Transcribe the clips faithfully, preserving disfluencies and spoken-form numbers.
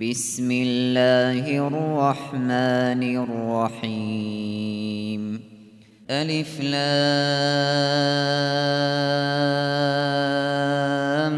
بسم الله الرحمن الرحيم ألف لام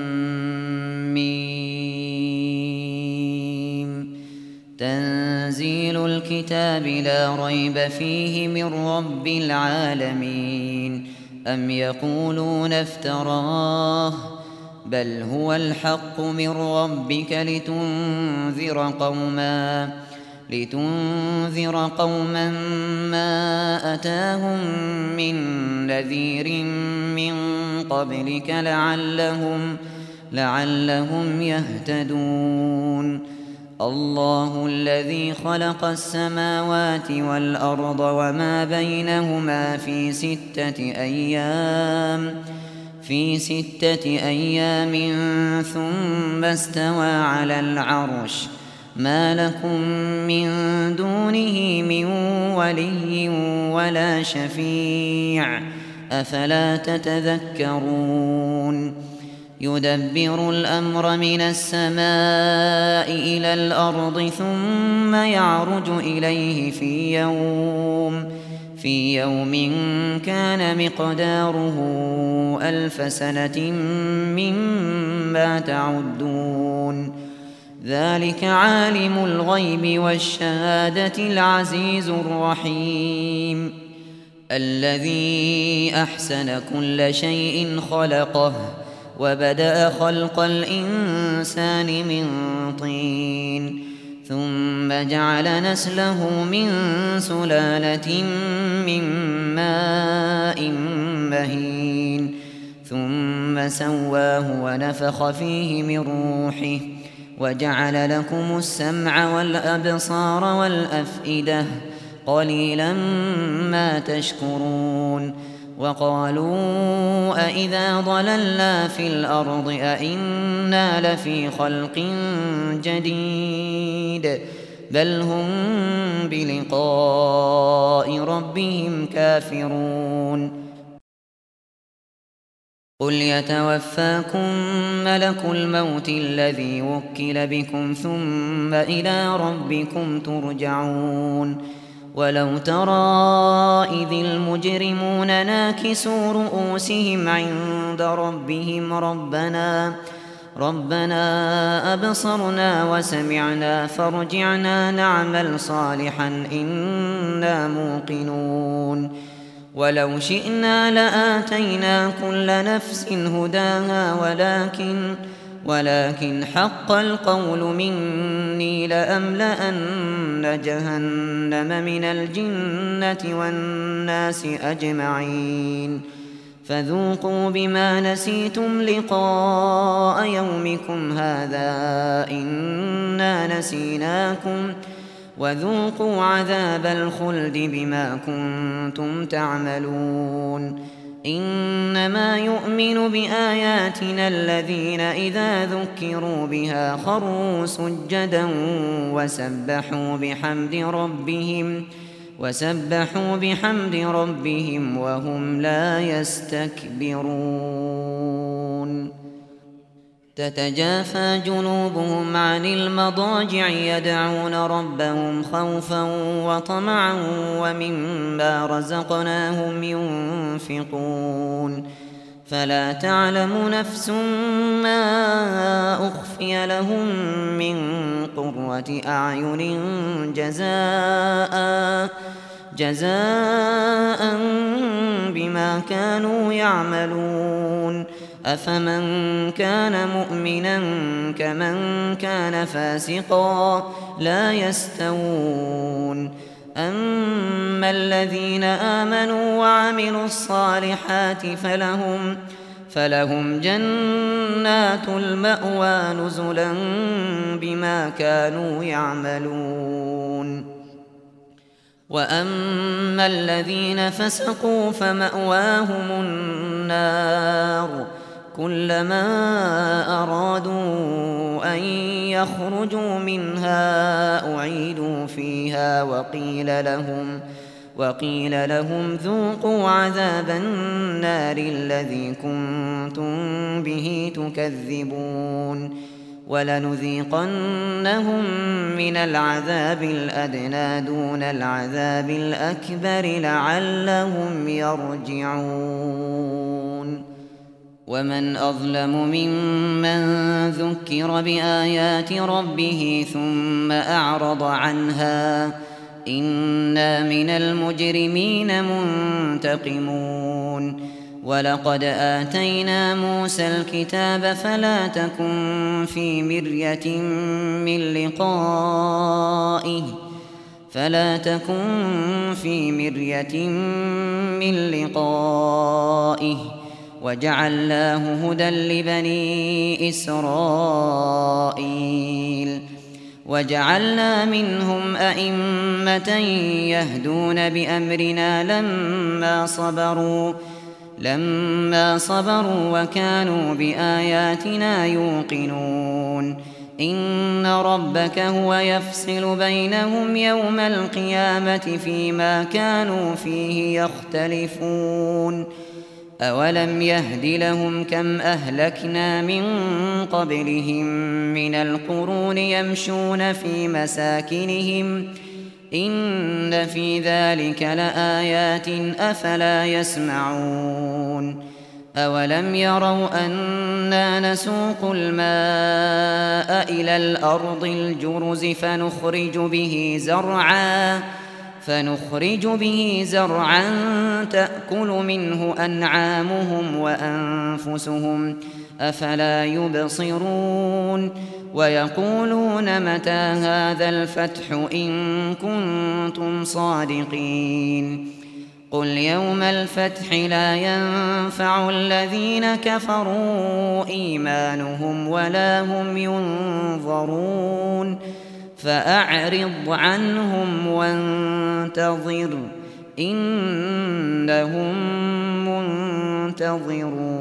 ميم تنزيل الكتاب لا ريب فيه من رب العالمين أم يقولون افتراه بل هو الحق من ربك لتنذر قوما لتنذر قوما ما أتاهم من نذير من قبلك لعلهم لعلهم يهتدون الله الذي خلق السماوات والأرض وما بينهما في ستة أيام في ستة أيام ثم استوى على العرش ما لكم من دونه من ولي ولا شفيع أفلا تتذكرون يدبر الأمر من السماء إلى الأرض ثم يعرج إليه في يوم في يوم كان مقداره ألف سنة مما تعدون ذلك عالم الغيب والشهادة العزيز الرحيم الذي أحسن كل شيء خلقه وبدأ خلق الإنسان من طين ثم جعل نسله من سلالة من ماء مهين ثم سواه ونفخ فيه من روحه وجعل لكم السمع والأبصار والأفئدة قليلا ما تشكرون وقالوا أإذا ضللنا في الأرض أإنا لفي خلق جديد بل هم بلقاء ربهم كافرون قل يتوفاكم ملك الموت الذي وكل بكم ثم إلى ربكم ترجعون ولو ترى إذ المجرمون ناكسوا رؤوسهم عند ربهم ربنا ربنا أبصرنا وسمعنا فارجعنا نعمل صالحا إنا موقنون ولو شئنا لآتينا كل نفس هداها ولكن ولكن حق القول مني لأملأن جهنم من الجنة والناس أجمعين فذوقوا بما نسيتم لقاء يومكم هذا إنا نسيناكم وذوقوا عذاب الخلد بما كنتم تعملون إنما يؤمن بآياتنا الذين إذا ذكروا بها خروا سجدا وسبحوا بحمد ربهم وسبحوا بحمد ربهم وهم لا يستكبرون تتجافى جنوبهم عن المضاجع يدعون ربهم خوفا وطمعا ومما رزقناهم ينفقون فلا تعلم نفس ما أخفي لهم من قرة أعين جزاء جزاء بما كانوا يعملون أفمن كان مؤمنا كمن كان فاسقا لا يستوون أما الذين آمنوا وعملوا الصالحات فلهم فلهم جنات المأوى نزلا بما كانوا يعملون وأما الذين فسقوا فمأواهم النار كلما أرادوا أن يخرجوا منها أعيدوا فيها وقيل لهم وقيل لهم ذوقوا عذاب النار الذي كنتم به تكذبون ولنذيقنهم من العذاب الأدنى دون العذاب الأكبر لعلهم يرجعون ومن أظلم ممن ذكر بآيات ربه ثم أعرض عنها إنا من المجرمين منتقمون ولقد آتينا موسى الكتاب فلا تكن في مرية من لقائه فلا تكن في مرية من لقائه وجعلناه هدى لبني إسرائيل وجعلنا منهم أئمة يهدون بأمرنا لما صبروا لما صبروا وكانوا بآياتنا يوقنون إن ربك هو يفصل بينهم يوم القيامة فيما كانوا فيه يختلفون أولم يهد لهم كم أهلكنا من قبلهم من القرون يمشون في مساكنهم إن في ذلك لآيات أفلا يسمعون أولم يروا أنا نسوق الماء إلى الأرض الجرز فنخرج به زرعا فنخرج به زرعا تأكل منه أنعامهم وأنفسهم أفلا يبصرون ويقولون متى هذا الفتح إن كنتم صادقين قل يوم الفتح لا ينفع الذين كفروا إيمانهم ولا هم ينظرون فأعرض عنهم وانتظر إنهم منتظرون